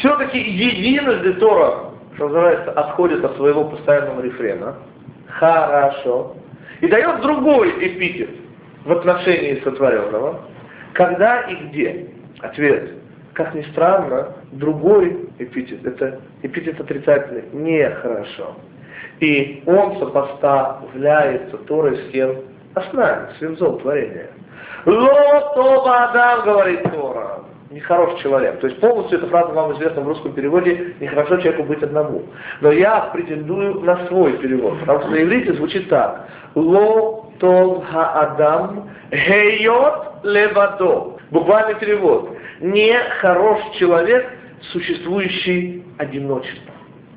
все-таки единожды Тора, что называется, отходит от своего постоянного рефрена. Хорошо. И дает другой эпитет в отношении сотворенного. Когда и где? Ответ. Как ни странно, другой эпитет, это эпитет отрицательный, нехорошо. И он сопоставляется Торой с кем? А с нами, с венцом творения. Ло тоба адам, говорит Тора. Нехороший человек. То есть полностью эта фраза вам известна в русском переводе «нехорошо человеку быть одному». Но я претендую на свой перевод, потому что на иврите звучит так. Ло тов ха-адам гейот левадо. Буквальный перевод. Нехороший человек, существующий в одиночестве.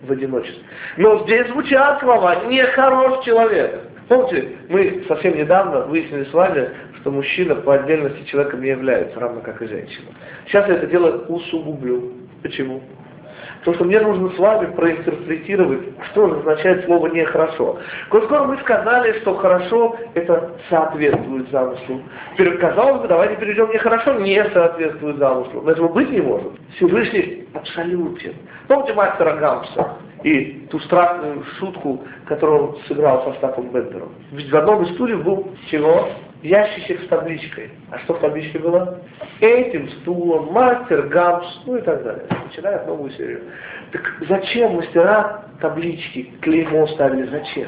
Но здесь звучат слова «нехороший человек». Помните, мы совсем недавно выяснили с вами, что мужчина по отдельности человеком не является, равно как и женщина. Сейчас я это дело усугублю. Почему? Потому что мне нужно с вами проинтерпретировать, что означает слово «нехорошо». Коль скоро мы сказали, что «хорошо» — это соответствует замыслу. Казалось бы, давайте перейдем «нехорошо» не соответствует замыслу. Но этого быть не может. Всевышний абсолютен. Помните мастера Гамса и ту страшную шутку, которую он сыграл со Остапом Бендером? Ведь в одном из стульев был чего? Ящичек с табличкой. А что в табличке было? Этим стулом, мастер, Гамс, ну и так далее. Начинает новую серию. Так зачем мастера таблички, клеймо ставили? Зачем?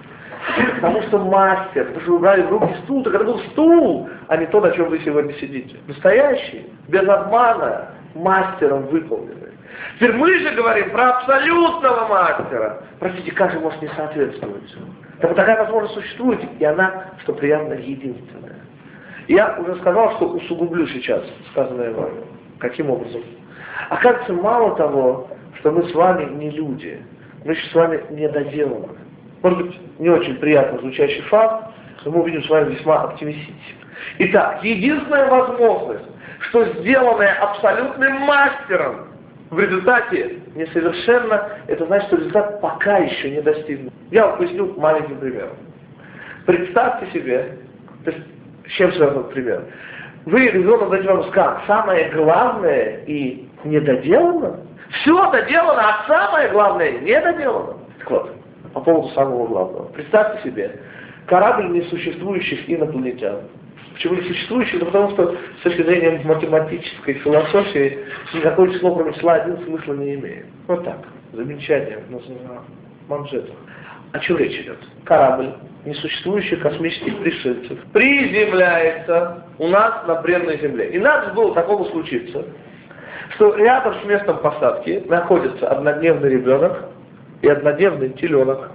Потому что мастер, потому что вы брали в руки стул, так это был стул, а не то, на чем вы сегодня сидите. Настоящий, без обмана, мастером выполненный. Теперь мы же говорим про абсолютного мастера. Простите, как же может не соответствовать? Так такая возможность существует, и она, что приятно, единственная. Я уже сказал, что усугублю сейчас сказанное вами. Каким образом? Оказывается, мало того, что мы с вами не люди, мы еще с вами недоделаны. Может быть, не очень приятно звучащий факт, но мы увидим с вами весьма оптимистично. Итак, единственная возможность, что сделанное абсолютным мастером в результате несовершенно, это значит, что результат пока еще не достигнут. Я вам поясню маленьким примером. Представьте себе, то есть, с чем связан этот пример? Вы ребенок дадите вам сказать, самое главное и недоделано. Все доделано, а самое главное недоделано. Так вот, по поводу самого главного. Представьте себе, корабль несуществующих инопланетян. Почему не существующий? Да потому что с точки зрения математической философии никакое число, кроме числа 1, смысла не имеет. Вот так. Замечание на манжетах. О чем речь идет? Корабль несуществующих космических пришельцев приземляется у нас на бренной земле. И надо было такому случиться, что рядом с местом посадки находится однодневный ребенок и однодневный теленок.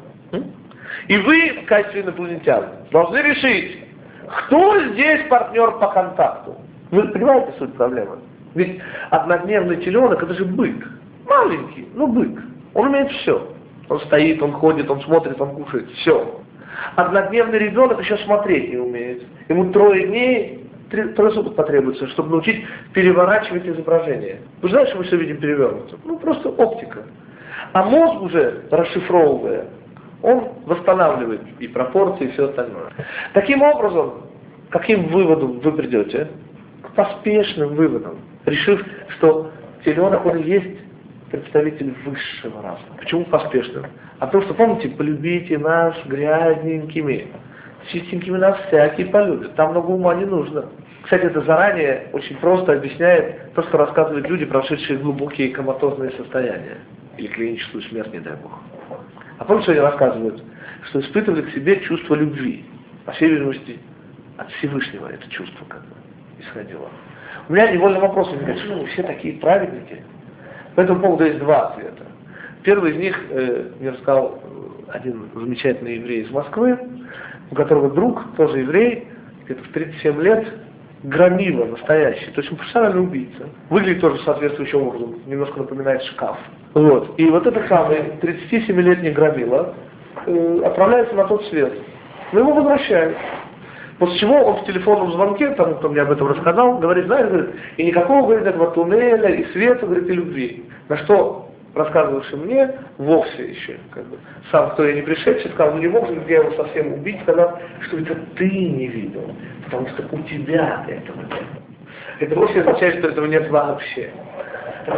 И вы, в качестве инопланетян, должны решить, кто здесь партнер по контакту. Вы понимаете суть проблемы? Ведь однодневный теленок — это же бык. Маленький, но бык. Он умеет все. Он стоит, он ходит, он смотрит, он кушает. Все. Однодневный ребенок еще смотреть не умеет. Ему 3 дней, 3 суток потребуется, чтобы научить переворачивать изображение. Вы знаете, что мы все видим перевернуто? Ну, просто оптика. А мозг уже, расшифровывая, он восстанавливает и пропорции, и все остальное. Таким образом, к каким выводам вы придете? К поспешным выводам. Решив, что теленок, он и есть представитель высшего разума. Почему поспешным? А потому что, помните, полюбите нас грязненькими. Чистенькими нас всякий полюбит. Там много ума не нужно. Кстати, это заранее очень просто объясняет то, что рассказывают люди, прошедшие глубокие коматозные состояния. Или клиническую смерть, не дай бог. А помните, что они рассказывают? Что испытывали к себе чувство любви. По всей видимости, от Всевышнего это чувство как бы исходило. У меня невольный вопрос, они говорят, что мы все такие праведники? По этому поводу есть 2 ответа. Первый из них, мне рассказал один замечательный еврей из Москвы, у которого друг, тоже еврей, где-то в 37 лет, громила настоящий, то есть он профессиональный убийца. Выглядит тоже соответствующим образом, немножко напоминает шкаф. Вот. И вот этот самый 37-летний громила отправляется на тот свет. Но его возвращают. После чего он в телефонном звонке, тому, кто мне об этом рассказал, говорит, знаешь, говорит, и никакого, говорит, этого туннеля, и света, говорит, и любви. На что рассказывавший мне, вовсе еще, как бы, сам, кто я не пришедший, сказал, ну не мог же я его совсем убить, сказав, что это ты не видел, потому что у тебя этого нет. Это вовсе означает, что этого нет вообще.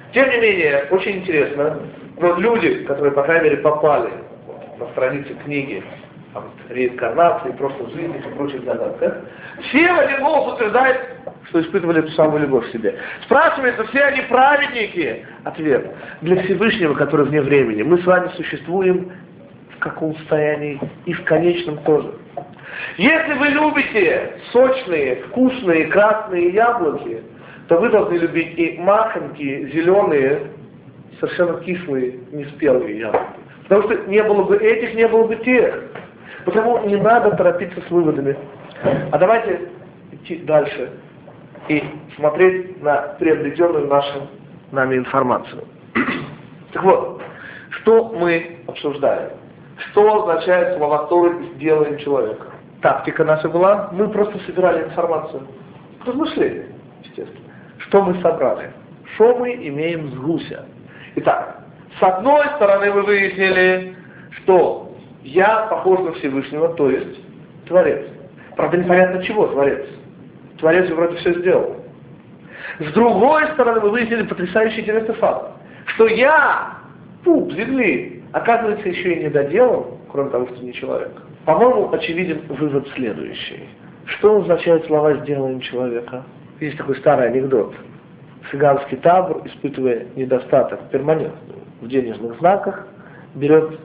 Тем не менее, очень интересно, но люди, которые, по крайней мере, попали на страницы книги о реинкарнации, просто жизни и прочих загадках, все в один голос утверждают, что испытывали эту самую любовь к себе. Спрашивается, все они праведники? Ответ. Для Всевышнего, который вне времени, мы с вами существуем в каком состоянии и в конечном тоже. Если вы любите сочные, вкусные, красные яблоки, то вы должны любить и махонькие, зеленые, совершенно кислые, неспелые яблоки. Потому что не было бы этих, не было бы тех. Потому не надо торопиться с выводами. А давайте идти дальше и смотреть на приобретенную нами информацию. Так вот, что мы обсуждаем? Что означает слова Торы «сделаем человека»? Тактика наша была, мы просто собирали информацию. Размышления, естественно. Что мы собрали? Что мы имеем с гуся? Итак, с одной стороны вы выяснили, что я похож на Всевышнего, то есть Творец. Правда, непонятно чего Творец. Творец же вроде все сделал. С другой стороны вы выяснили потрясающий интересный факт, что я, пуп земли, оказывается еще и не доделан, кроме того, что не человек. По-моему, очевиден вывод следующий. Что означают слова «сделаем человека»? Есть такой старый анекдот. Цыганский табор, испытывая недостаток перманентный в денежных знаках, берет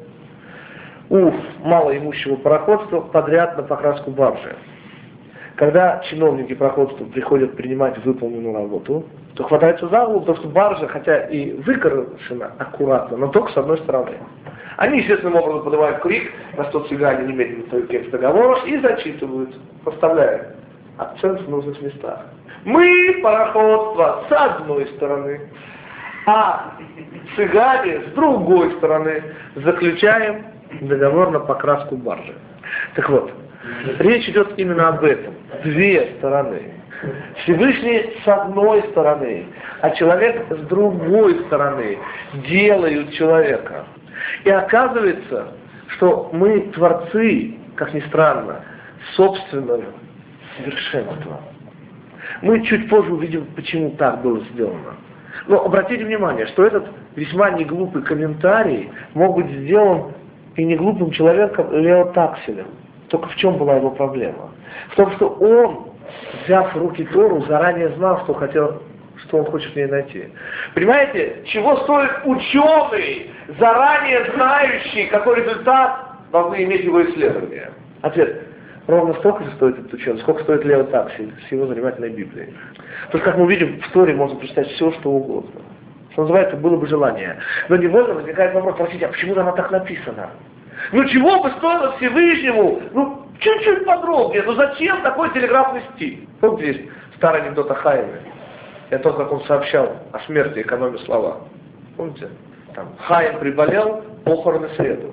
у малоимущего пароходства подряд на покраску баржи. Когда чиновники пароходства приходят принимать выполненную работу, то хватается за голову, потому что баржа, хотя и выкрашена аккуратно, но только с одной стороны. Они естественным образом поднимают крик, на что цыгане немедленно ставят текст договора и зачитывают, поставляя акцент в нужных местах. Мы, пароходство, с одной стороны, а цыгане с другой стороны заключаем договор на покраску баржи. Так вот, речь идет именно об этом. Две стороны. Всевышний с одной стороны, а человек с другой стороны делают человека. И оказывается, что мы творцы, как ни странно, собственного совершенства. Мы чуть позже увидим, почему так было сделано. Но обратите внимание, что этот весьма неглупый комментарий мог быть сделан и неглупым человеком Лео Такселем. Только в чем была его проблема? В том, что он, взяв в руки Тору, заранее знал, что он хочет в ней найти. Понимаете, чего стоит ученый, заранее знающий, какой результат должны иметь его исследования? Ответ. Ровно столько же стоит этот ученый, сколько стоит Лео Таксель с его занимательной Библией. Потому что, как мы видим, в Торе можно прочитать все, что угодно. Что называется, было бы желание. Но невольно возникает вопрос, простите, а почему она так написана? Ну чего бы стоило Всевышнему? Ну, чуть-чуть подробнее. Ну зачем такой телеграфный стиль? Вот здесь старый анекдот о Хаиме. Это то, как он сообщал о смерти, экономя слова. Помните? Там, Хаим приболел, похороны в среду.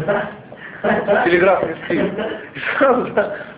Телеграфный стиль. И сразу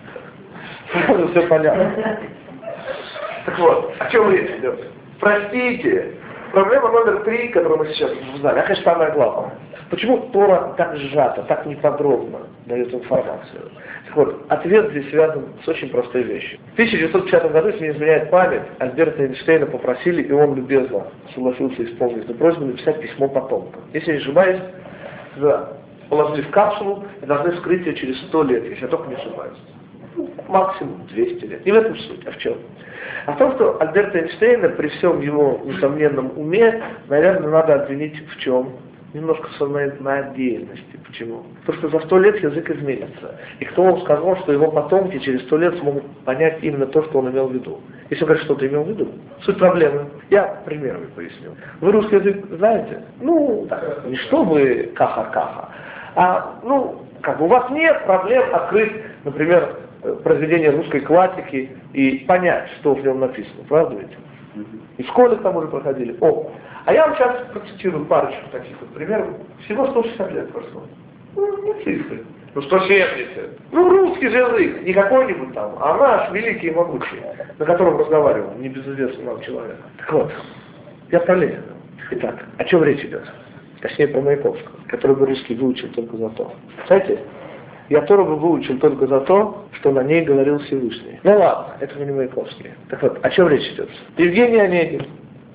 все понятно. Так вот, о чем речь идет? Простите, проблема номер 3, которую мы сейчас узнали, а, конечно, самая главная. Почему Тора так сжато, так неподробно дает информацию? Так вот, ответ здесь связан с очень простой вещью. В 1950 году, если не изменяет память, Альберта Эйнштейна попросили, и он любезно согласился исполнить эту просьбу, написать письмо потомкам. Если не ошибаюсь, положили в капсулу и должны вскрыть ее через 100 лет, если я только не ошибаюсь. Ну, максимум 200 лет. Не в этом суть, а в чем? А в том, что Альберта Эйнштейна при всем его несомненном уме, наверное, надо обвинить в чем? Немножко в своей надеянности. Почему? Потому что за 100 лет язык изменится. И кто вам сказал, что его потомки через 100 лет смогут понять именно то, что он имел в виду? Если он говорит, что-то имел в виду, суть проблемы. Я примерами поясню. Вы русский язык знаете? Ну, так, не чтобы каха-каха, а, ну, как бы у вас нет проблем открыть, например, произведение русской классики и понять, что в нем написано. Правда ведь? И в школе там уже проходили. А я вам сейчас процитирую парочку таких вот примеров. Всего 160 лет прошло. Ну, не цифры. Ну, 170. Ну, русский же язык. Не какой-нибудь там, а наш, великий и могучий, на котором разговаривал небезызвестный нам человек. Так вот, я про Ленина. Итак, о чем речь идет? Точнее, про Маяковского, который бы русский выучил только за то. Знаете, я Тору бы выучил только за то, что на ней говорил Всевышний. Ну ладно, это не Маяковский. Так вот, о чем речь идет? Евгений Онегин,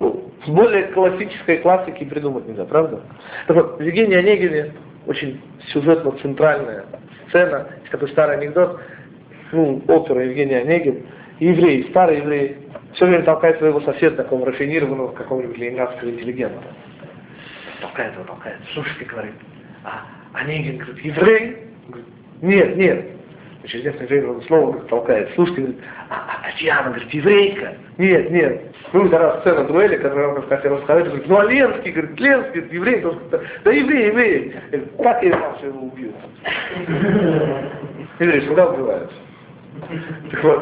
Более классической классики придумать нельзя, правда? Так вот, в Евгении Онегине очень сюжетно-центральная сцена, есть такой старый анекдот, опера Евгений Онегин, еврей, старый еврей, все время толкает своего соседа, такого рафинированного, какого-нибудь ленинградского интеллигента. Толкает его, толкает. Слушайте, говорит, Онегин, говорит, еврей? Говорит, нет, нет. Через несколько времени он снова говорит, толкает. Слушайте, говорит, Татьяна, говорит, еврейка? Нет, нет. Тогда сцена дуэли, которую он хотел рассказать, говорит, Ленский, говорит, Ленский, еврей, да еврей, еврей. Так я знал, что его убьют. Евреи всегда убиваются. Так вот.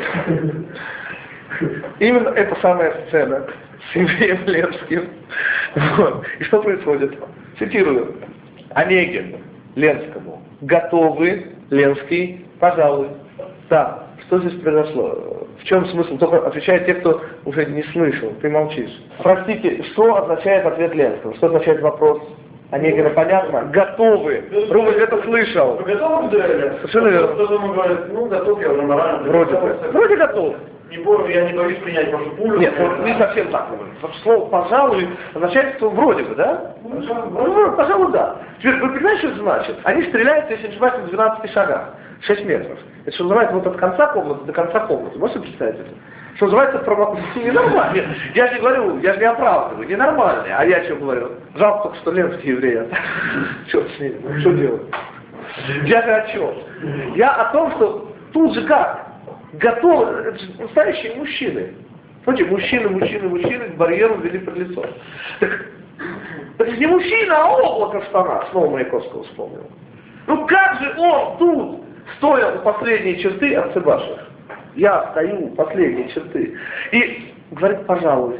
Именно эта самая сцена с евреем Ленским. Вот. И что происходит? Цитирую. Онегин Ленскому. Готовы, Ленский, пожалуй. Да. Что здесь произошло? В чем смысл? Только отвечают те, кто уже не слышал. Ты молчишь. Простите, что означает ответ Ленского? Что означает вопрос? Онегина понятно? Готовы. Рубль это слышал. Вы готовы к дуэли? Совершенно верно. Кто-то ему говорит, готов я уже морально. Вроде бы. Вроде готов. Я не боюсь принять вашу пулю. Нет, не совсем так. Слово «пожалуй» означает, что вроде бы, да? Пожалуй, да. Теперь, вы понимаете, что это значит? Они стреляют, если не ошибаюсь, в 12 шагах. 6 метров. Это что называется вот от конца комнаты до конца комнаты. Можете представить это? Что называется ненормально. Я же не говорю, я же не оправдываю, ненормально. А я что говорю? Жалко только, что Ленский еврей. Черт с ним, что делать? Я же о чем? Я о том, что тут же как? Готовы, настоящие мужчины. Смотрите, мужчины к барьеру ввели под лицо. Так это не мужчина, а облако в штанах. Снова Маяковского вспомнил. Как же он тут, стоя у последней черты, отцебашек? Я стою у последней черты. И говорит, пожалуй,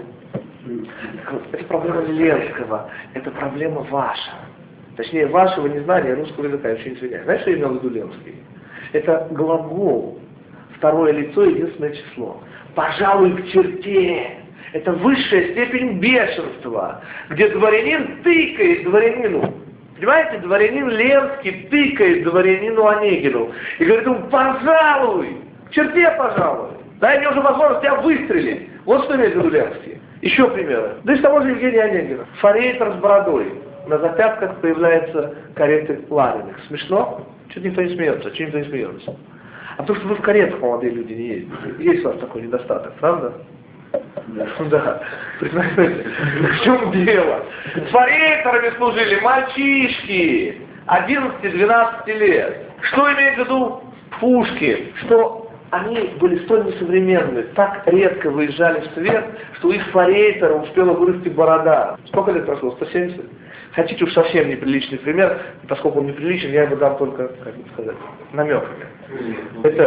это проблема не Ленского, это проблема ваша. Точнее, вашего незнания русского языка, я очень извиняюсь. Знаешь, что я имел в виду Ленский? Это глагол, второе лицо, единственное число. Пожалуй, к черте. Это высшая степень бешенства, где дворянин тыкает дворянину. Понимаете, дворянин Ленский тыкает дворянину Онегину и говорит ему, пожалуй, к черте, пожалуй, дай мне уже возможность тебя выстрелить. Вот что имеет в виду Ленский. Еще примеры. Да из того же Евгения Онегина. Форейтер с бородой. На запятках появляется кареты Лариных. Смешно? Чуть никто не смеется, чуть никто не смеется. А потому что вы в каретах, молодые люди, не ездите. Есть у вас такой недостаток, правда? Да. Представляете, в чем дело? С форейтерами служили мальчишки 11-12 лет. Что имеет в виду Пушкин? Что они были столь несовременны, так редко выезжали в свет, что у их форейтера успела вырасти борода. Сколько лет прошло? 170? Хотите уж совсем неприличный пример, и поскольку он неприличен, я его дам только, как бы сказать, намеками. Это...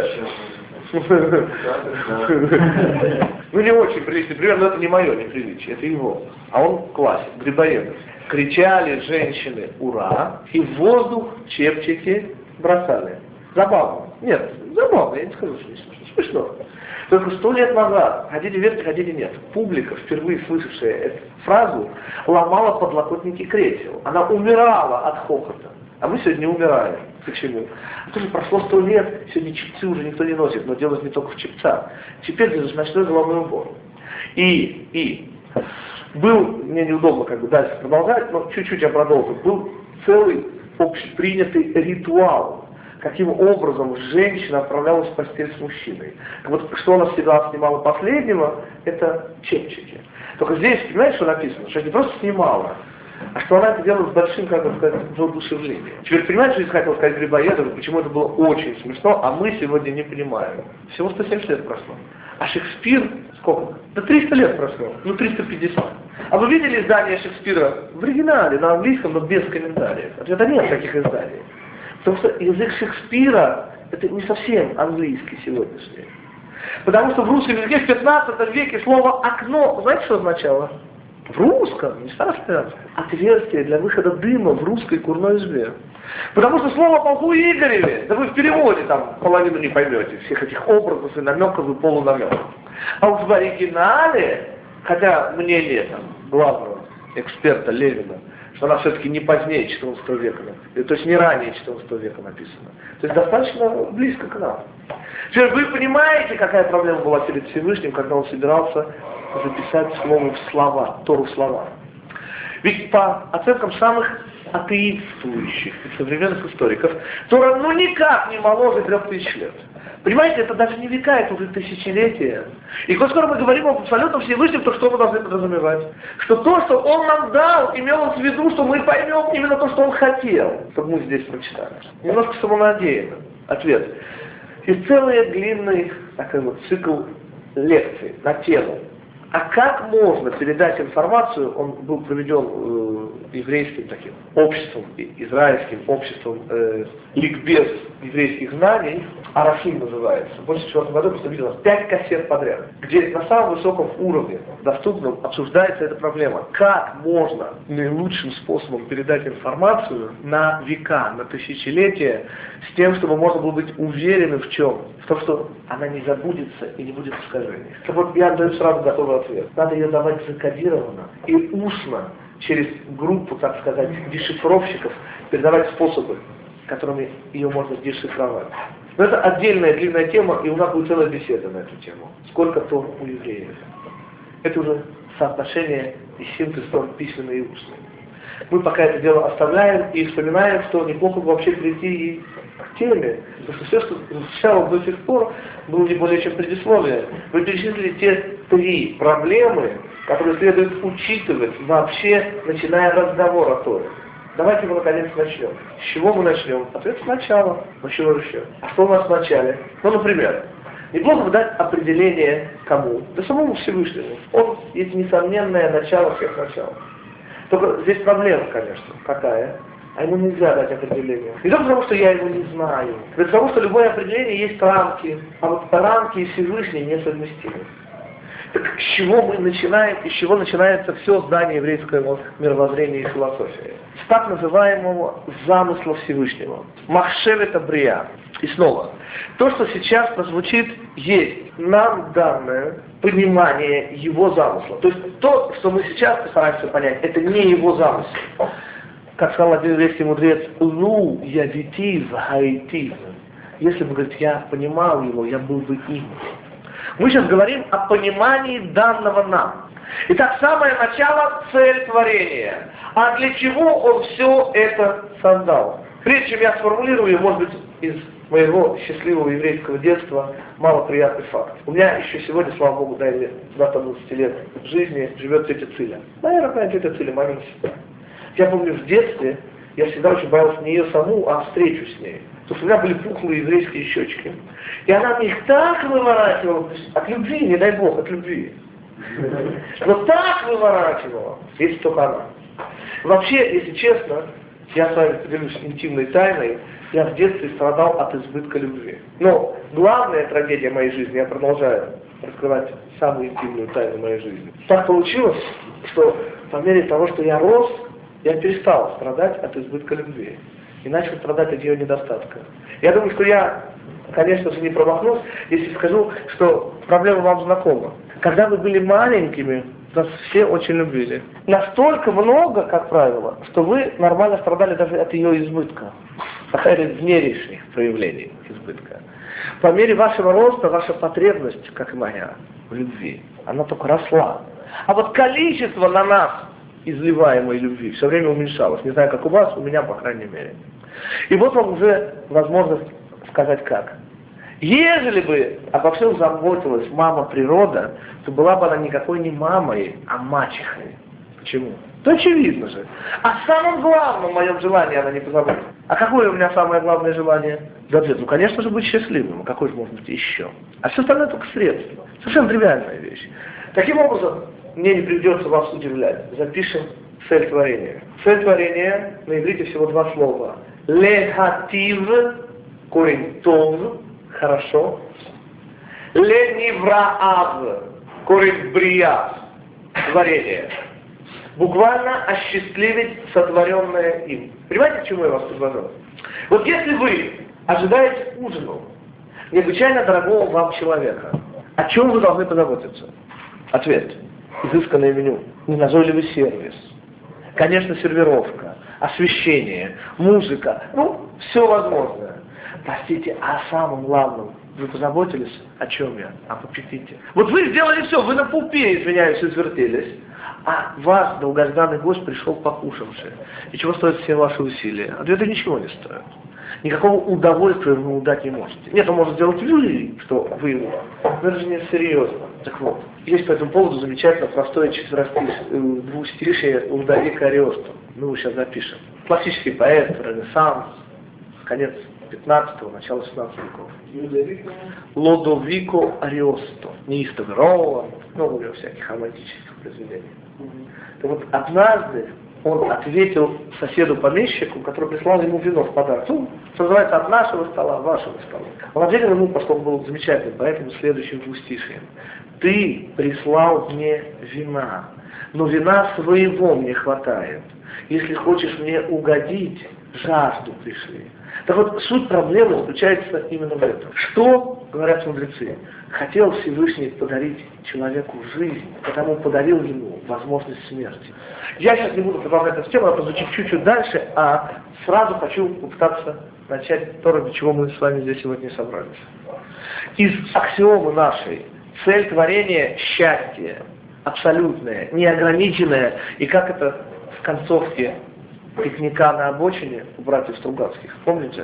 не очень приличный пример, но это не мое неприличие, это его. А он классик, Грибоедов. Кричали женщины «Ура!» и в воздух чепчики бросали. Забавно. Нет, забавно, я не скажу, что не смешно. Смешно. Только 100 лет назад, хотите верьте, хотите нет, публика, впервые слышавшая эту фразу, ломала подлокотники кресел. Она умирала от хохота. А мы сегодня умираем. Почему? А тоже прошло 100 лет, сегодня чепцы уже никто не носит, но дело не только в чепцах. Теперь это ночной головной убор. И был, мне неудобно как бы дальше продолжать, но чуть-чуть я продолжу, был целый общепринятый ритуал, каким образом женщина отправлялась в постель с мужчиной. Вот что она всегда снимала последнего, это чепчики. Только здесь, понимаете, что написано? Что не просто снимала, а что она это делала с большим, как бы сказать, воодушевлением. Теперь понимаете, что я хотел сказать Грибоедову, почему это было очень смешно, а мы сегодня не понимаем. Всего 170 лет прошло. А Шекспир, сколько? Да 300 лет прошло, 350. А вы видели издание Шекспира в оригинале, на английском, но без комментариев? Ответа нет таких изданий. Потому что язык Шекспира это не совсем английский сегодняшний. Потому что в русском языке в 15 веке слово «окно», знаете, что означало? В русском, не старославянском. Отверстие для выхода дыма в русской курной избе. Потому что слово полку Игореве, да вы в переводе там половину не поймете, всех этих образов и намеков и полунамеков. А уж в оригинале, хотя мнение там главного эксперта Левина, что она все-таки не позднее 14 века, то есть не ранее 14 века написана. То есть достаточно близко к нам. Теперь вы понимаете, какая проблема была перед Всевышним, когда он собирался записать слово в слова, Тору в слова. Ведь по оценкам самых атеистующих и современных историков, Тора никак не моложе 3000 лет. Понимаете, это даже не века, это уже тысячелетия. И коль скоро мы говорим об абсолютном Всевышнем, то что мы должны подразумевать? Что то, что Он нам дал, имел в виду, что мы поймем именно то, что Он хотел, чтобы мы здесь прочитали. Немножко самонадеянно. Ответ. Есть целый длинный цикл лекций на тему. А как можно передать информацию, он был проведен еврейским таким обществом, израильским обществом ликбез еврейских знаний, Арафим называется. В 1984 году просто видел 5 кассет подряд, где на самом высоком уровне, доступном, обсуждается эта проблема. Как можно наилучшим способом передать информацию на века, на тысячелетия, с тем, чтобы можно было быть уверенным в чем? В том, что она не забудется и не будет искажений. Так вот, я даю сразу готовый ответ. Надо ее давать закодированно и устно, через группу, так сказать, дешифровщиков, передавать способы, которыми ее можно дешифровать. Но это отдельная длинная тема, и у нас будет целая беседа на эту тему. Сколько Тор у евреев? Это уже соотношение и синтез Тор письменный и устный. Мы пока это дело оставляем и вспоминаем, что неплохо бы вообще прийти и к теме. Потому что все, что звучало до сих пор, было не более чем предисловие. Вы перечислили те 3 проблемы, которые следует учитывать вообще, начиная разговор о Торе. Давайте мы наконец начнем. С чего мы начнем? Ответ сначала. Ну чего еще? А что у нас в начале? Ну, например, неплохо бы дать определение кому? Да самому Всевышнему. Он есть несомненное начало всех начал. Только здесь проблема, конечно, какая? А ему нельзя дать определение. Не только потому, что я его не знаю. Но потому, что любое определение есть рамки. А вот рамки и Всевышний несовместимы. Так с чего мы начинаем, и с чего начинается все здание еврейского мировоззрения и философии? С так называемого замысла Всевышнего. Махшевета Брия. И снова, то, что сейчас прозвучит, есть нам данное понимание его замысла. То есть то, что мы сейчас постараемся понять, это не его замысел. Как сказал один еврейский мудрец, «Лу явитив хаитив». Если бы, говорит, я понимал его, я был бы им. Мы сейчас говорим о понимании данного нам. Итак, самое начало – цель творения. А для чего он все это создал? Прежде чем я сформулирую, может быть, из моего счастливого еврейского детства малоприятный факт. У меня еще сегодня, слава Богу, дай мне 20 лет жизни, живет тетя Циля. Моя родная тетя Циля, мамина сестра. Я помню, в детстве я всегда очень боялся не ее саму, а встречу с ней. Потому что у меня были пухлые еврейские щечки. И она мне их так выворачивала, от любви, не дай Бог, от любви. Но так выворачивала, если только она. Вообще, если честно, я с вами поделюсь интимной тайной, я в детстве страдал от избытка любви. Но главная трагедия моей жизни, я продолжаю раскрывать самую интимную тайну моей жизни. Так получилось, что по мере того, что я рос, я перестал страдать от избытка любви. И начал страдать от ее недостатка. Я думаю, что я, конечно же, не промахнусь, если скажу, что проблема вам знакома. Когда вы были маленькими, нас все очень любили. Настолько много, как правило, что вы нормально страдали даже от ее избытка. Такая внешних проявлений избытка. По мере вашего роста, ваша потребность, как и моя, в любви, она только росла. А вот количество на нас изливаемой любви все время уменьшалось. Не знаю, как у вас, у меня, по крайней мере. И вот вам уже возможность сказать как. Ежели бы обо всем заботилась мама природа, то была бы она никакой не мамой, а мачехой. Почему? То очевидно же. О самом главном моем желании она не позаботится. А какое у меня самое главное желание? Да ответ, конечно же, быть счастливым. А какой же может быть еще? А все остальное только средство. Совершенно тривиальная вещь. Таким образом, мне не придется вас удивлять. Запишем цель творения. Цель творения на иврите всего 2 слова. Лехатив, корень тов, хорошо. Ленивраав, корень брия, творение. Буквально осчастливить сотворенное им. Понимаете, к чему я вас предложил? Вот если вы ожидаете ужину необычайно дорогого вам человека, о чем вы должны позаботиться? Ответ. Изысканное меню. Неназойливый сервис. Конечно, сервировка, освещение, музыка. Ну, все возможное. Простите, а о самом главном Вы позаботились? О чем я? Об аппетите. Вот вы сделали все, вы на пупе, извиняюсь, извертелись, а ваш долгожданный гость пришел покушавший. И чего стоят все ваши усилия? Ответа ничего не стоит. Никакого удовольствия вы ему дать не можете. Нет, он может сделать вы, что вы ему. Но это же не серьезно. Так вот, есть по этому поводу замечательно простое двустишие Лодовико Ариосто. Мы его сейчас запишем. Классический поэт, Ренессанс, конец 15-го, начало 16 веков. Лодовико Ариосто. Неистовый Роланд, много у него всяких романтических произведений. Так вот, однажды он ответил соседу-помещику, который прислал ему вино в подарок. Ну, что называется, от нашего стола, вашего стола. Он ответил ему, поскольку был замечательным, поэтому следующим двустишием. Ты прислал мне вина, но вина своего мне хватает. Если хочешь мне угодить, жажду пришли. Так вот, суть проблемы заключается именно в этом. Что, говорят мудрецы, хотел Всевышний подарить человеку жизнь, потому подарил ему возможность смерти. Я сейчас не буду продолжать эту тему, а прозвучит чуть-чуть дальше, а сразу хочу попытаться начать то, ради чего мы с вами здесь сегодня собрались. Из аксиомы нашей цель творения – счастье, абсолютное, неограниченное, и как это в концовке пикника на обочине у братьев Стругацких, помните?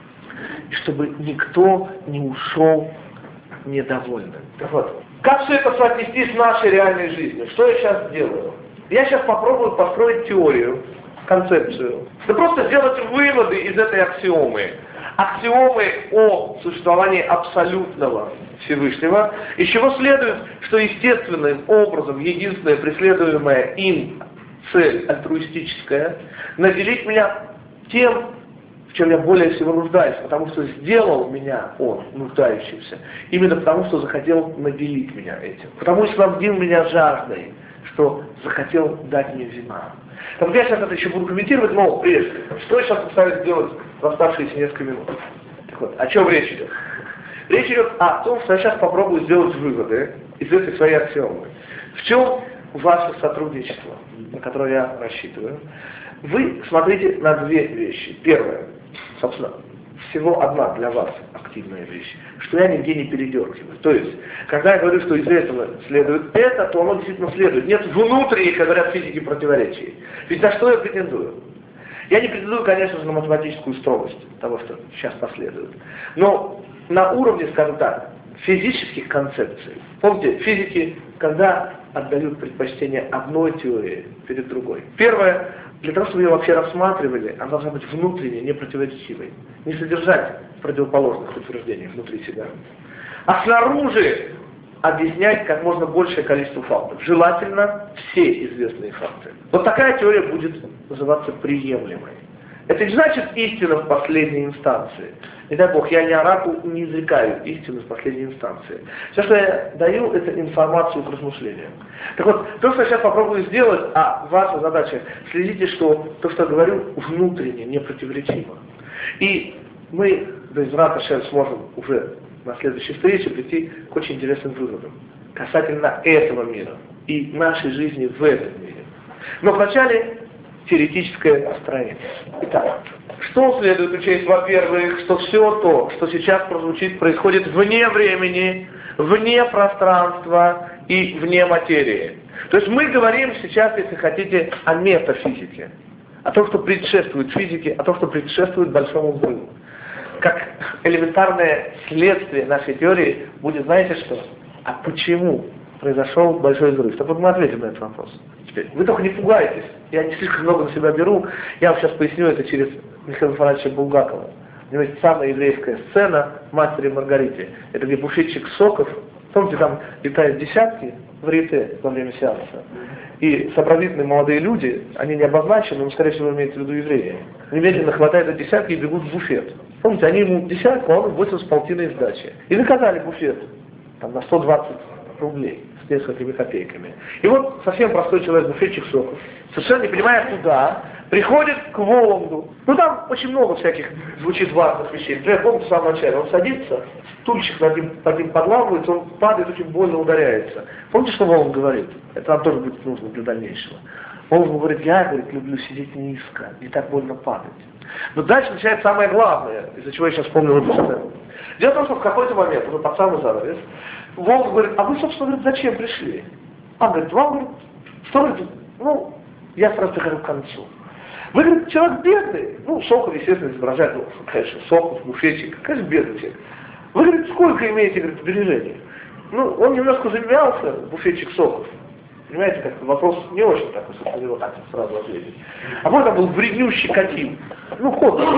Чтобы никто не ушел недовольным. Так вот, как все это соотнести с нашей реальной жизнью? Что я сейчас делаю? Я сейчас попробую построить теорию, концепцию. Да просто сделать выводы из этой аксиомы. Аксиомы о существовании абсолютного Всевышнего, из чего следует, что естественным образом единственная преследуемая им цель альтруистическая — наделить меня тем, в чем я более всего нуждаюсь, потому что сделал меня он, нуждающимся, именно потому, что захотел наделить меня этим. Потому что снабдил меня жаждой, что захотел дать мне вина. Так вот я сейчас это еще буду комментировать, но прежде, что я сейчас постараюсь сделать в оставшиеся несколько минут. Так вот, о чем речь идет? Речь идет о том, что я сейчас попробую сделать выводы из этой своей аксиомы. В чем ваше сотрудничество, на которое я рассчитываю? Вы смотрите на две вещи. Первое, собственно, всего одна для вас активная вещь, что я нигде не передергиваю. То есть, когда я говорю, что из этого следует это, то оно действительно следует. Нет внутренних, говорят физики, противоречий. Ведь на что я претендую? Я не претендую, конечно же, на математическую строгость того, что сейчас последует. Но на уровне, скажем так, физических концепций. Помните, физики, когда отдают предпочтение одной теории перед другой. Первое, для того, чтобы ее вообще рассматривали, она должна быть внутренней, непротиворечивой. Не содержать противоположных утверждений внутри себя. А снаружи объяснять как можно большее количество фактов. Желательно все известные факты. Вот такая теория будет называться приемлемой. Это не значит истина в последней инстанции. Не дай Бог, я не оракул, не изрекаю истину в последней инстанции. Все, что я даю, это информацию к размышлению. Так вот, то, что я сейчас попробую сделать, а ваша задача, следите, что то, что я говорю, внутренне, не противоречиво. И мы, без Раташев, сможем уже на следующей встрече прийти к очень интересным выводам касательно этого мира и нашей жизни в этом мире. Но вначале теоретическое построение. Итак, что следует учесть? Во-первых, что все то, что сейчас прозвучит, происходит вне времени, вне пространства и вне материи. То есть мы говорим сейчас, если хотите, о метафизике, о том, что предшествует физике, о том, что предшествует большому взрыву. Как элементарное следствие нашей теории будет, знаете что? А почему произошел большой взрыв? Так вот мы ответим на этот вопрос. Теперь, вы только не пугайтесь. Я не слишком много на себя беру. Я вам сейчас поясню это через Михаила Фарадовича Булгакова. У него есть самая еврейская сцена «Мастере и Маргарите». Это где буфетчик Соков, помните, там летают десятки в рите во время сеанса. И сообразительные молодые люди, они не обозначены, но, скорее всего, имеют в виду евреи, немедленно хватают эти десятки и бегут в буфет. Помните, они ему десятку, а он 8,5 сдачи. И заказали буфет там, на 120 рублей с несколькими копейками. И вот совсем простой человек, буфетчик Соков, совершенно не понимая куда, приходит к Воланду. Ну там очень много всяких звучит важных вещей. Например, помните в самом начале, он садится, стульчик над ним подламывается, он падает, очень больно ударяется. Помните, что Воланд говорит? Это нам тоже будет нужно для дальнейшего. Воланд говорит, я, говорит, люблю сидеть низко, не так больно падать. Но дальше начинается самое главное, из-за чего я сейчас вспомнил эту сцену. Дело в том, что в какой-то момент, уже под самый занавес, Волк говорит, а вы, собственно, говорит, зачем пришли? Он говорит, вам, говорит, что говорит, ну, я сразу прихожу к концу. Вы, говорит, человек бедный, ну, Сохов, естественно, изображает, ну, конечно, Сохов, буфетчик, конечно, бедный человек. Вы, говорит, сколько имеете, говорит, сбережений? Ну, он немножко замялся, буфетчик Сохов. Понимаете, как-то вопрос не очень такой, собственно, его так сразу ответить. А вот там был вреднющий Катин. Ну,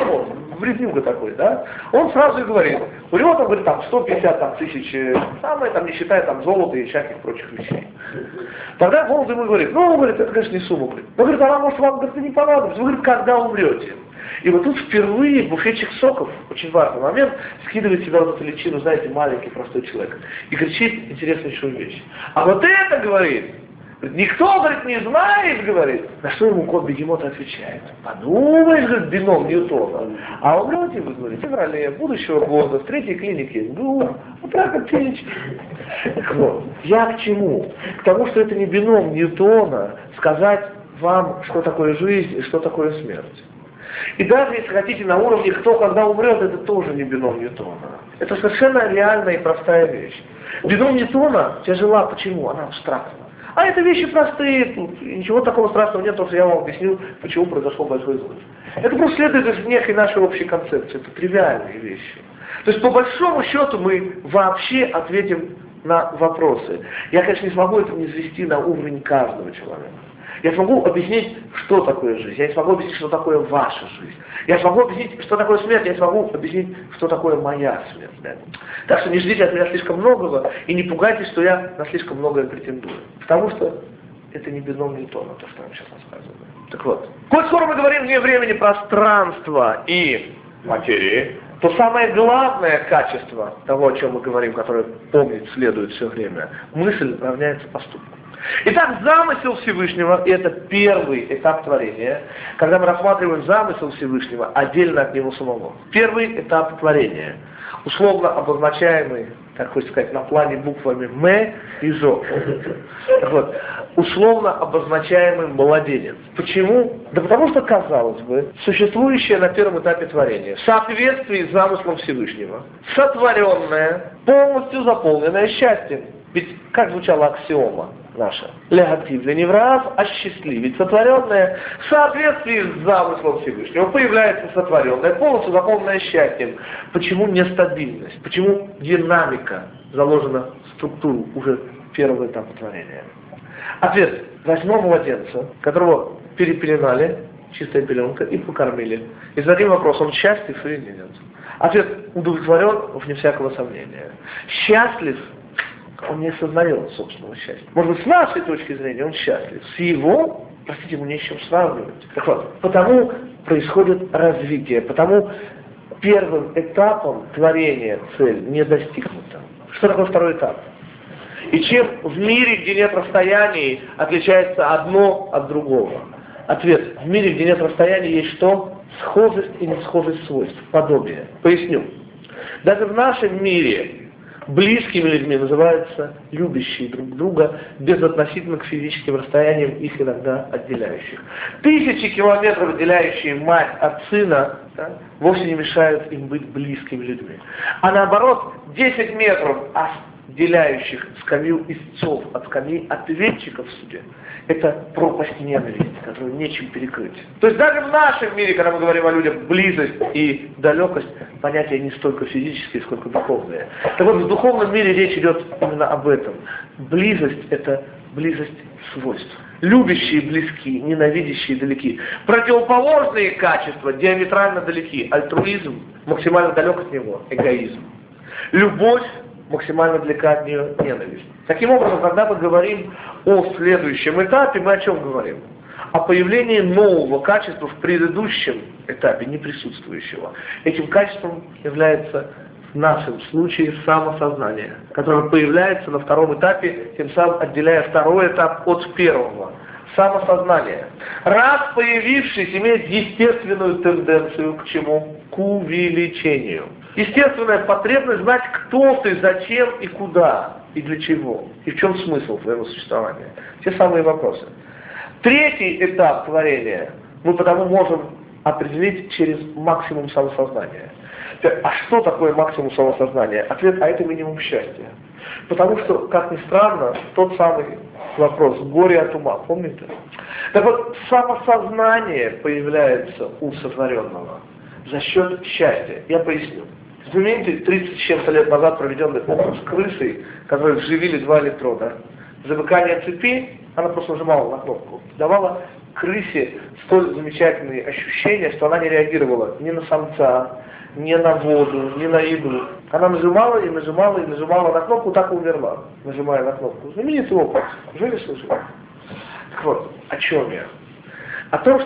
вреднюга такой, да? Он сразу и говорит, у него там, говорит, там 150 там, тысяч, самое, там, не считая там золота и всяких прочих вещей. Тогда Волк ему говорит, ну, он говорит, это, конечно, не сумма, говорит. Но, говорит, она, может, вам, говорит, не понадобится. Вы, говорит, когда умрете? И вот тут впервые буфетчик Сохов, очень важный момент, скидывает себя вот эту личину, знаете, маленький простой человек, и кричит интереснейшую вещь. А вот это, говорит, никто, говорит, не знает, говорит. На что ему кот Бегемота отвечает? Подумаешь, говорит, бином Ньютона. А умрете, вы говорите, в феврале будущего года в третьей клинике МГУ, вот так вот птички. Так вот, я к чему? К тому, что это не бином Ньютона сказать вам, что такое жизнь и что такое смерть. И даже если хотите на уровне, кто когда умрет, это тоже не бином Ньютона. Это совершенно реальная и простая вещь. Бином Ньютона тяжела, почему? Она абстрактна. А это вещи простые, тут ничего такого страшного нет, потому что я вам объяснил, почему произошел большой взрыв. Это просто следует из некой нашей общей концепции, это тривиальные вещи. То есть по большому счету мы вообще ответим на вопросы. Я, конечно, не смогу это низвести на уровень каждого человека. Я смогу объяснить, что такое жизнь. Я не смогу объяснить, что такое ваша жизнь. Я смогу объяснить, что такое смерть. Я не смогу объяснить, что такое моя смерть. Да? Так что не ждите от меня слишком многого и не пугайтесь, что я на слишком многое претендую. Потому что это не бином Ньютона, то, что я вам сейчас рассказываю. Так вот. Коль скоро мы говорим вне времени, пространства и материи, то самое главное качество того, о чем мы говорим, которое помнить следует все время, мысль равняется поступку. Итак, замысел Всевышнего, и это первый этап творения, когда мы рассматриваем замысел Всевышнего отдельно от него самого. Первый этап творения, условно обозначаемый, так хочется сказать, на плане буквами «м» и «жо». Так вот, условно обозначаемый младенец. Почему? Да потому что, казалось бы, существующее на первом этапе творения, в соответствии с замыслом Всевышнего, сотворенное, полностью заполненное счастьем. Ведь как звучала аксиома наша? Легатив для невраз, осчастливить сотворенное. В соответствии с замыслом Всевышнего появляется сотворенное, полностью заполненное счастьем. Почему нестабильность? Почему динамика заложена в структуру уже первого этапа творения? Ответ. Возьмем младенца, которого перепеленали, чистая пеленка, и покормили. И зададим вопрос, он счастлив или нет? Ответ удовлетворен, вне всякого сомнения. Счастлив, он не осознает собственного счастья. Может быть, с нашей точки зрения он счастлив. С его, простите, ему не с чем сравнивать. Так вот, потому происходит развитие, потому первым этапом творения цель не достигнута. Что такое второй этап? И чем в мире, где нет расстояний, отличается одно от другого? Ответ. В мире, где нет расстояний, есть что? Схожесть и несхожесть свойств, подобие. Поясню. Даже в нашем мире близкими людьми называются любящие друг друга, безотносительно к физическим расстояниям, их иногда отделяющих. Тысячи километров, отделяющие мать от сына, да, вовсе не мешают им быть близкими людьми. А наоборот, 10 метров отделяющих скамью истцов от скамьи ответчиков в суде, это пропасть ненависти, которую нечем перекрыть. То есть даже в нашем мире, когда мы говорим о людях, близость и далекость, понятия не столько физические, сколько духовные. Так вот, в духовном мире речь идет именно об этом. Близость – это близость свойств. Любящие близки, ненавидящие далеки. Противоположные качества диаметрально далеки. Альтруизм максимально далек от него, эгоизм. Любовь максимально далека от нее ненависть. Таким образом, когда мы говорим о следующем этапе, мы о чем говорим? О появлении нового качества в предыдущем этапе, не присутствующего. Этим качеством является в нашем случае самосознание, которое появляется на втором этапе, тем самым отделяя второй этап от первого. Самосознание. Раз появившись, имеет естественную тенденцию к чему? К увеличению. Естественная потребность знать, кто ты, зачем и куда, и для чего, и в чем смысл твоего существования. Те самые вопросы. Третий этап творения мы потому можем определить через максимум самосознания. А что такое максимум самосознания? Ответ, а это минимум счастья. Потому что, как ни странно, тот самый вопрос, горе от ума, помните? Так вот, самосознание появляется у сотворенного за счет счастья. Я поясню. Вспомните 30 с чем-то лет назад проведенный опыт с крысой, которой вживили 2 электрода. Замыкание цепи, она просто нажимала на кнопку, давала крысе столь замечательные ощущения, что она не реагировала ни на самца, ни на воду, ни на еду. Она нажимала и нажимала и нажимала на кнопку, так и умерла, нажимая на кнопку. Знаменитый опыт. Уже не слышали? Так вот, о чем я? О том,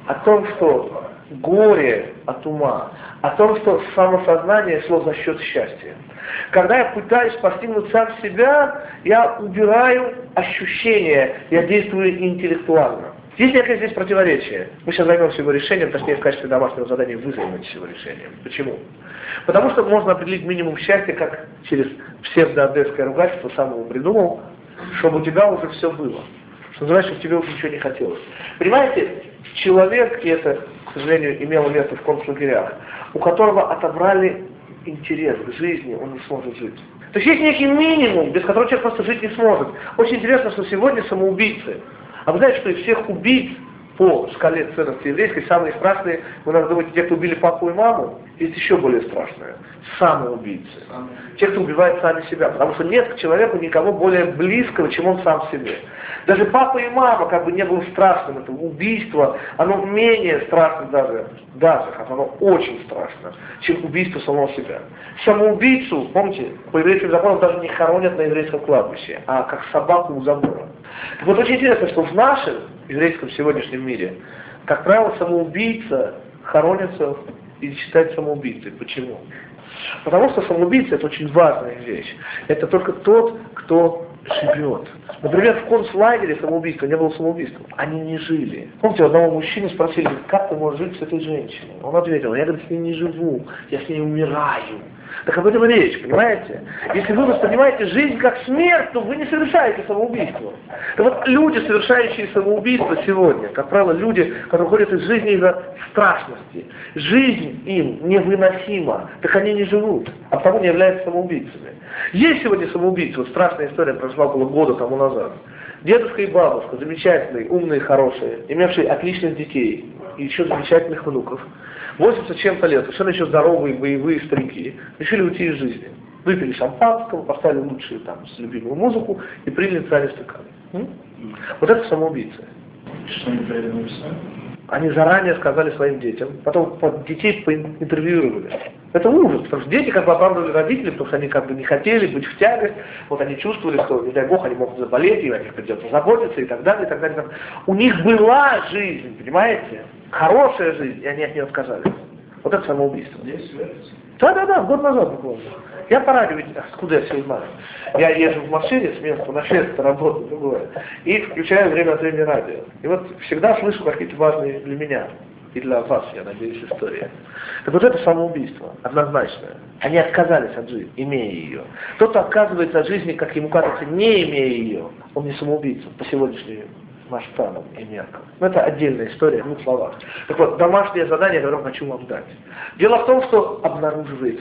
что горе от ума, о том, что самосознание шло за счет счастья. Когда я пытаюсь постигнуть сам себя, я убираю ощущения, я действую интеллектуально. Есть некое здесь противоречие. Мы сейчас займемся его решением, точнее в качестве домашнего задания вы займетесь его решением. Почему? Потому что можно определить минимум счастья, как через псевдоодесское ругательство сам его придумал, чтобы у тебя уже все было. Что называется, что тебе уже ничего не хотелось. Понимаете, человек, и это, к сожалению, имело место в концлагерях, у которого отобрали интерес к жизни, он не сможет жить. То есть есть некий минимум, без которого человек просто жить не сможет. Очень интересно, что сегодня самоубийцы. А вы знаете, что из всех убийц по шкале ценностей еврейской самые страшные, вы, наверное, думаете, те, кто убили папу и маму, есть еще более страшные. Самоубийцы. Те, кто убивает сами себя. Потому что нет к человеку никого более близкого, чем он сам себе. Даже папа и мама как бы не было страшным. Это убийство, оно менее страшно даже, хотя оно очень страшно, чем убийство самого себя. Самоубийцу, помните, по еврейским законам даже не хоронят на еврейском кладбище, а как собаку у забора. Так вот очень интересно, что в нашем еврейском сегодняшнем мире, как правило, самоубийца хоронится и считается самоубийцей. Почему? Потому что самоубийца — это очень важная вещь. Это только тот, кто живет. Например, в концлагере самоубийство не было самоубийством. Они не жили. Помните, одного мужчины спросили, как ты можешь жить с этой женщиной? Он ответил, я, говорит, с ней не живу, я с ней умираю. Так об этом речь, понимаете? Если вы воспринимаете жизнь как смерть, то вы не совершаете самоубийство. Так вот, люди, совершающие самоубийство сегодня, как правило, люди, которые ходят из жизни из-за страшности, жизнь им невыносима, так они не живут, а потому не являются самоубийцами. Есть сегодня самоубийцы, вот страшная история прошла около года тому назад. Дедушка и бабушка, замечательные, умные, хорошие, имевшие отличных детей и еще замечательных внуков, 80 с чем-то лет, совершенно еще здоровые, боевые старики, решили уйти из жизни. Выпили шампанского, поставили лучшую там любимую музыку и приняли царь стакан. Вот это самоубийцы. Что они говорили написали? Они заранее сказали своим детям, потом детей поинтервьюировали. Это ужас, потому что дети как бы оправдывали родителей, потому что они как бы не хотели быть в тягость, вот они чувствовали, что, не дай бог, они могут заболеть, и о них придется заботиться, и так далее, и так далее. У них была жизнь, понимаете? Хорошая жизнь, и они от нее отказались. Вот это самоубийство. Есть версия? Да, год назад буквально. Я по радио, откуда я все знаю. Я езжу в машине с места на место, работаю, другое. И включаю время от времени радио. И вот всегда слышу какие-то важные для меня и для вас, я надеюсь, истории. Так вот это самоубийство, однозначное. Они отказались от жизни, имея ее. Тот, кто отказывается от жизни, как ему кажется, не имея ее, он не самоубийца по сегодняшнему масштабам и меркам. Но это отдельная история, в двух словах. Так вот, домашнее задание, которое хочу вам дать. Дело в том, что обнаруживает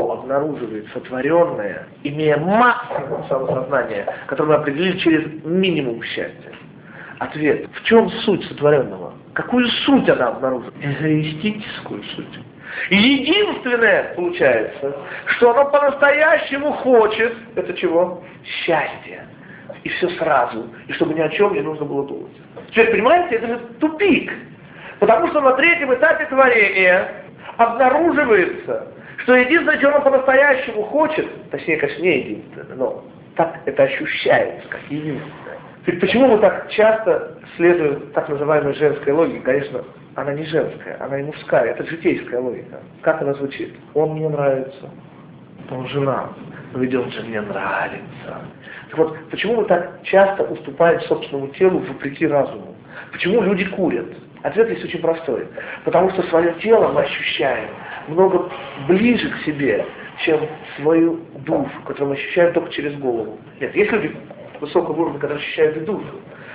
сотворенное, имея максимум самосознания, которое мы определили через минимум счастья. Ответ. В чем суть сотворенного? Какую суть она обнаруживает? Эгоистическую суть. И единственное, получается, что оно по-настоящему хочет, это чего? Счастье. И все сразу, и чтобы ни о чем не нужно было думать. Теперь, понимаете, это же тупик. Потому что на третьем этапе творения обнаруживается, что единственное, чего он по-настоящему хочет, точнее, конечно, не единственное, но так это ощущается, как единственное. Ведь почему мы так часто следуем так называемой женской логике? Конечно, она не женская, она и мужская, это житейская логика. Как она звучит? Он мне нравится, он жена, но ведь он же мне нравится. Так вот, почему мы так часто уступаем собственному телу вопреки разуму? Почему люди курят? Ответ здесь очень простой. Потому что свое тело мы ощущаем много ближе к себе, чем свою душу, которую мы ощущаем только через голову. Нет, есть люди высокого уровня, которые ощущают и душу.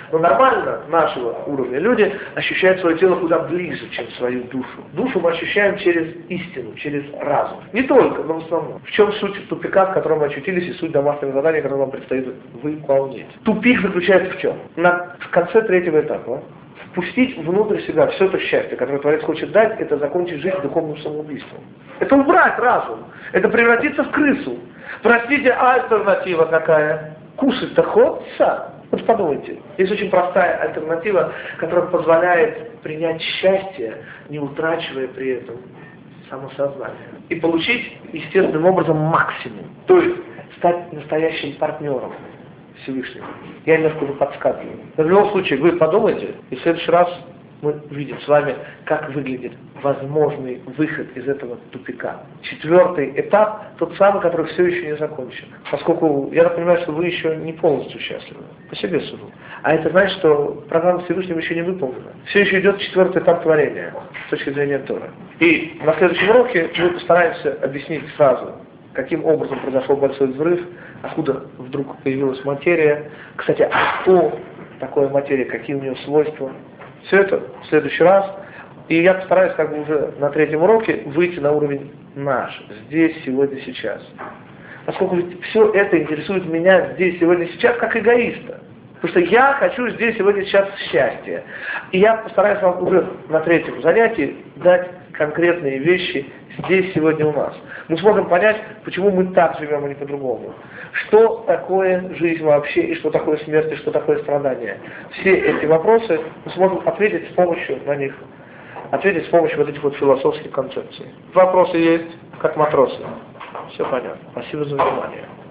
Но нормально нашего уровня люди ощущают свое тело куда ближе, чем свою душу. Душу мы ощущаем через истину, через разум. Не только, но в основном. В чем суть тупика, в котором мы очутились, и суть домашнего задания, которое нам предстоит выполнять? Тупик заключается в чем? В конце третьего этапа впустить внутрь себя все то счастье, которое Творец хочет дать, это закончить жизнь духовным самоубийством. Это убрать разум. Это превратиться в крысу. Простите, альтернатива какая? Кушать-то хочется? Вот подумайте. Есть очень простая альтернатива, которая позволяет принять счастье, не утрачивая при этом самосознание. И получить естественным образом максимум. То есть стать настоящим партнером Всевышнего. Я немножко подсказываю. Но в любом случае, вы подумайте, и в следующий раз мы увидим с вами, как выглядит возможный выход из этого тупика. Четвертый этап, тот самый, который все еще не закончен. Поскольку я так понимаю, что вы еще не полностью счастливы. По себе суду. А это значит, что программа Всевышнего еще не выполнена. Все еще идет четвертый этап творения с точки зрения Торы. И на следующем уроке мы постараемся объяснить сразу, каким образом произошел большой взрыв, откуда вдруг появилась материя. Кстати, а что такое материя, какие у нее свойства? Все это в следующий раз. И я постараюсь уже на третьем уроке выйти на уровень наш, здесь, сегодня, сейчас. Поскольку все это интересует меня здесь, сегодня, сейчас, как эгоиста. Потому что я хочу здесь, сегодня, сейчас счастья. И я постараюсь вам уже на третьем занятии дать конкретные вещи здесь, сегодня у нас. Мы сможем понять, почему мы так живем, а не по-другому. Что такое жизнь вообще, и что такое смерть, и что такое страдание. Все эти вопросы мы сможем ответить с помощью на них. Ответить с помощью вот этих вот философских концепций. Вопросы есть, как матросы. Все понятно. Спасибо за внимание.